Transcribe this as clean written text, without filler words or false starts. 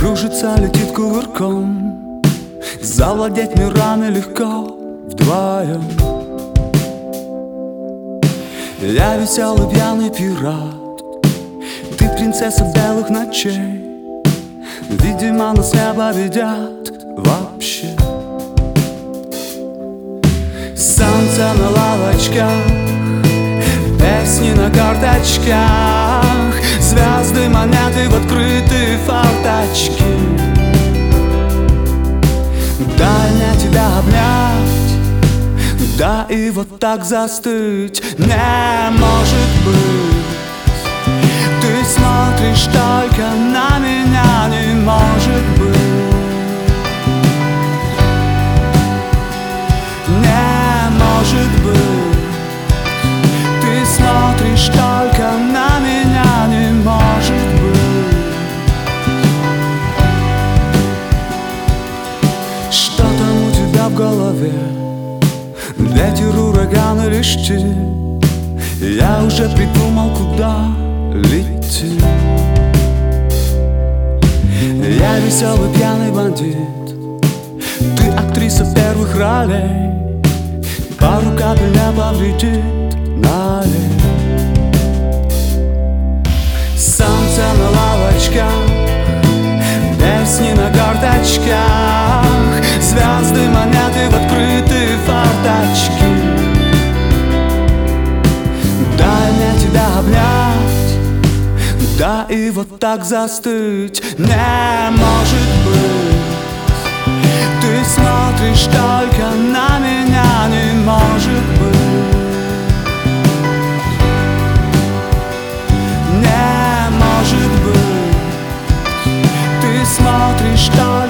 Кружится, летит кувырком. Завладеть мирами легко вдвоем. Я веселый пьяный пират, ты принцесса белых ночей. Видимо, нас не обидят вообще. Солнце на лавочках, песни на карточках, звезды, монеты в открытые форточки. Дай мне тебя обнять, да и вот так застыть. Не может быть, ты смотришь только на меня, не может быть. Не может быть, ты смотришь только на меня, не может быть. Что там у тебя в голове? Ветер, ураган или штиль? Я уже придумал, куда лететь. Я веселый пьяный бандит, ты актриса первых ролей. Пару капель не повредит, налей. Солнце на лавочках, песни на карточках, звезды, монеты в открытые форточки. Дай мне тебя обнять, да и вот так застыть. Не может быть, ты смотришь только на меня, не может быть. Не может быть, ты смотришь только